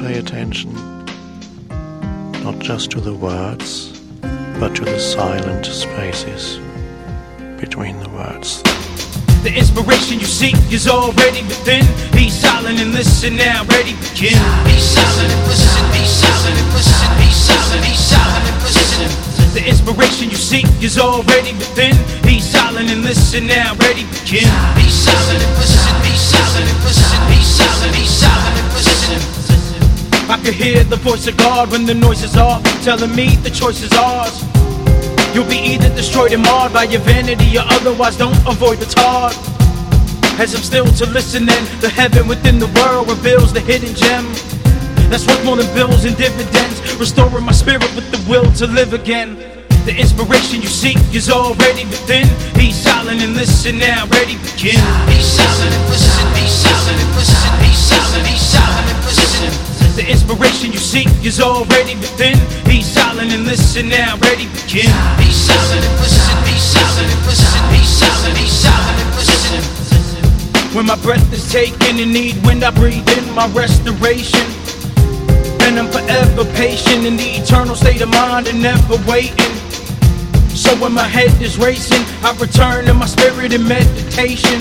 pay attention not just to the words, but to the silent spaces between the words. The inspiration you seek is already within. Be silent and listen now, ready, begin. Be silent and listen, be silent and listen, be silent, be silent and listen. The inspiration you seek is already within. Be silent and listen now, ready, begin. Be silent and listen, be silent and listen, be silent, be silent and listen. I can hear the voice of God when the noise is off, telling me the choice is ours. You'll be either destroyed and marred by your vanity, or otherwise don't avoid what's hard. As I'm still to listen, and the heaven within the world reveals the hidden gem. That's worth more than bills and dividends, restoring my spirit with the will to live again. The inspiration you seek is already within. Be silent and listen now, ready, begin. Be silent and listen, be silent and listen, be silent, be silent and listen. The inspiration you seek is already within. Be silent and listen now, ready, begin. Be silent and listen, be silent and listen, be silent, be silent and listen. When my breath is taken and need wind, I breathe in my restoration. And I'm forever patient in the eternal state of mind and never waiting. So when my head is racing, I return to my spirit in meditation.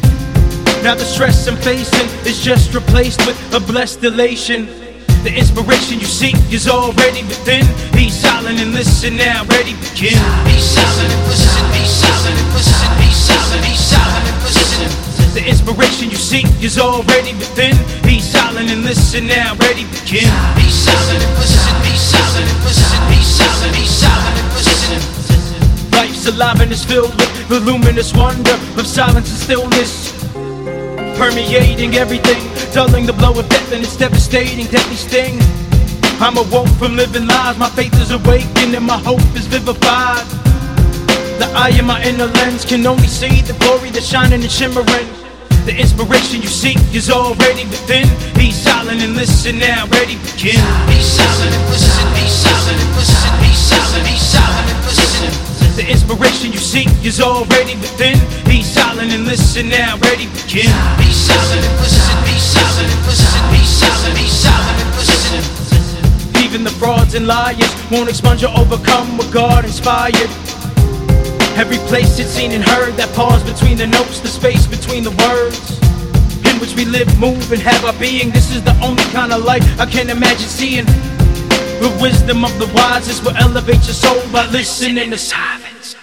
Now the stress I'm facing is just replaced with a blessed elation. The inspiration you seek is already within. Be silent and listen now, ready, begin. Be silent and listen, be silent and listen, be silent, be silent and listen. The inspiration you seek is already within. Be silent and listen now, ready, begin. Be silent and listen, be silent and listen, be silent, be silent and listen. Life's alive and is filled with the luminous wonder of silence and stillness, permeating everything, dulling the blow of death and its devastating, deadly sting. I'm awoke from living lies, my faith is awakened and my hope is vivified. The eye in my inner lens can only see the glory that's shining and shimmering. The inspiration you seek is already within. Be silent and listen now, ready, begin. Be silent and listen, be silent and listen, be silent, be silent and listen. The inspiration you seek is already within. Be silent and listen now, ready, begin. Be silent and listen, be silent and listen, be silent, be silent and listen. Even the frauds and liars won't expunge or overcome what God inspired. Every place it's seen and heard, that pause between the notes, the space between the words, in which we live, move, and have our being. This is the only kind of life I can imagine seeing. The wisdom of the wisest will elevate your soul by listening to silence.